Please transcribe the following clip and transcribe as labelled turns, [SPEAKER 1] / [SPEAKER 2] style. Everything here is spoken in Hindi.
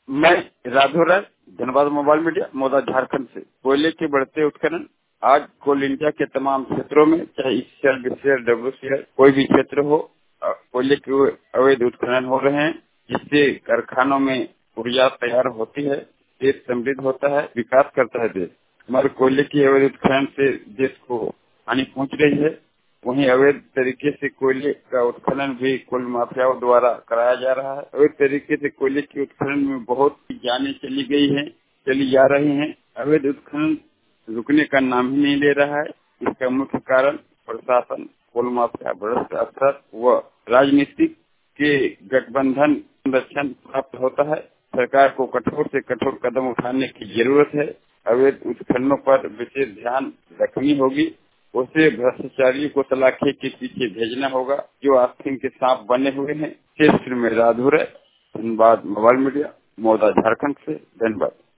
[SPEAKER 1] मैं राघव राय, धनबाद मोबाइल मीडिया, मौदा झारखंड से। कोयले के बढ़ते उत्खनन आज कोल इंडिया के तमाम क्षेत्रों में, चाहे ईसीएल, बीसीएल, डब्ल्यूसीएल, कोई भी क्षेत्र हो, कोयले के अवैध उत्खनन हो रहे हैं, जिससे कारखानों में ऊर्जा तैयार होती है, देश समृद्ध होता है, विकास करता है देश। हमारे कोयले की अवैध उत्खनन से देश को हानि पहुंच रही है। वहीं अवैध तरीके से कोयले का उत्खनन भी कोल माफियाओं द्वारा कराया जा रहा है। अवैध तरीके से कोयले के उत्खनन में बहुत जानें चली गई हैं, चली जा रही हैं। अवैध उत्खनन रुकने का नाम ही नहीं ले रहा है। इसका मुख्य कारण प्रशासन, कोल माफिया, भ्रष्ट अफसर व राजनीतिक के गठबंधन संरक्षण प्राप्त होता है। सरकार को कठोर से कठोर कदम उठाने की जरूरत है। अवैध उत्खननों पर विशेष ध्यान रखनी होगी। उसे भ्रष्टाचारियों को सलाखे के पीछे भेजना होगा, जो आस्तीन के सांप बने हुए हैं। क्षेत्र में राधुर है। धनबाद मोबाइल मीडिया, मौदा झारखंड से। धन्यवाद।